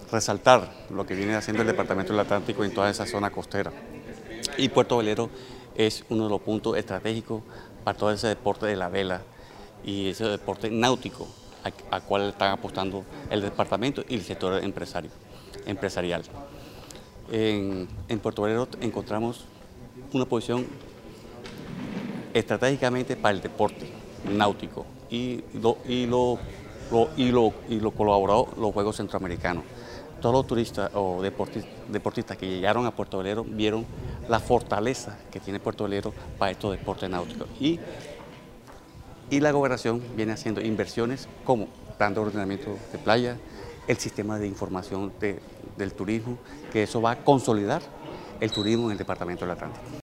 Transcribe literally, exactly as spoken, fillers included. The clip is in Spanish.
resaltar lo que viene haciendo el Departamento del Atlántico en toda esa zona costera. Y Puerto Velero es uno de los puntos estratégicos para todo ese deporte de la vela y ese deporte náutico a, a cual están apostando el departamento y el sector empresario, empresarial. En, en Puerto Velero encontramos una posición estratégicamente para el deporte náutico y lo, y lo, lo, y lo, y lo colaboró los Juegos Centroamericanos. Todos los turistas o deportistas, deportistas que llegaron a Puerto Velero vieron la fortaleza que tiene Puerto Velero para estos deportes náuticos. Y, y la gobernación viene haciendo inversiones como plan de ordenamiento de playa, el sistema de información de, del turismo, que eso va a consolidar el turismo en el Departamento del Atlántico.